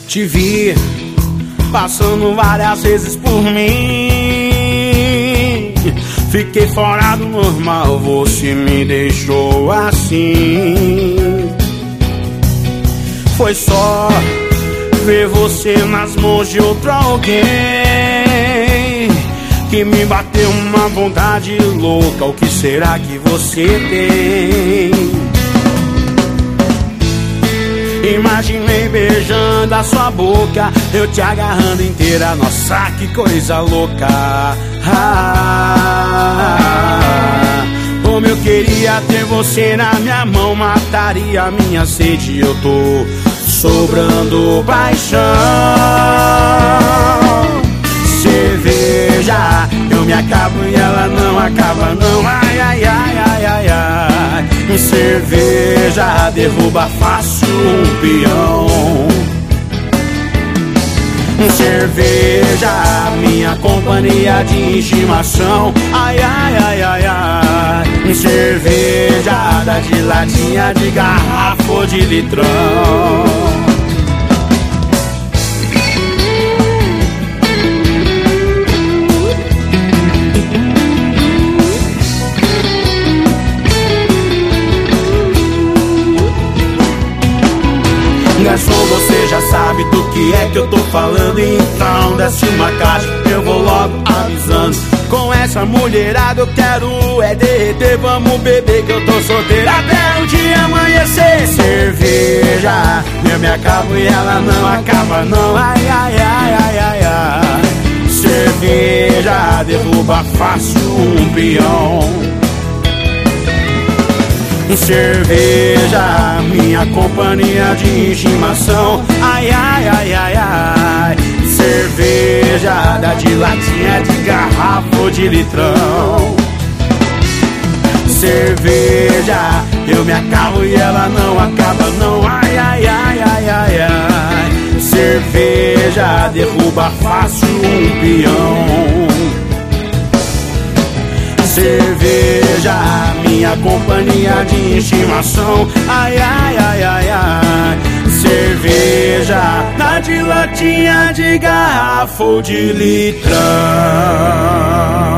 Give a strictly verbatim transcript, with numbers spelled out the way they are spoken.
Te vi passando várias vezes por mim. Fiquei fora do normal, você me deixou assim. Foi só ver você nas mãos de outro alguém que me bateu uma vontade louca. O que será que você tem? Imaginei beijando a sua boca, eu te agarrando inteira. Nossa, que coisa louca. ah, Como eu queria ter você na minha mão, mataria a minha sede. Eu tô sobrando paixão. Cerveja, eu me acabo e ela não acaba não. Ai, ai, ai, ai, ai, ai. Cerveja derruba fácil um peão. Cerveja, minha companhia de estimação. Ai, ai, ai, ai, ai. Cerveja, da de latinha, de garrafa ou de litrão. Garçom, você já sabe do que é que eu tô falando. Então desce uma caixa, eu vou logo avisando. Com essa mulherada eu quero é derreter. Vamos beber que eu tô solteiro até o dia amanhecer. Cerveja, eu me acabo e ela não acaba não. Ai, ai, ai, ai, ai, ai. Cerveja derruba fácil um peão. Cerveja, minha companhia de estimação. Ai, ai, ai, ai, ai. Cerveja, da de latinha, de garrafa ou de litrão. Cerveja, eu me acabo e ela não acaba não. Ai, ai, ai, ai, ai, ai. Cerveja, derruba fácil um peão. Cerveja, minha companhia de estimação. Ai, ai, ai, ai, ai. Cerveja, na de latinha, de garrafa ou de litrão.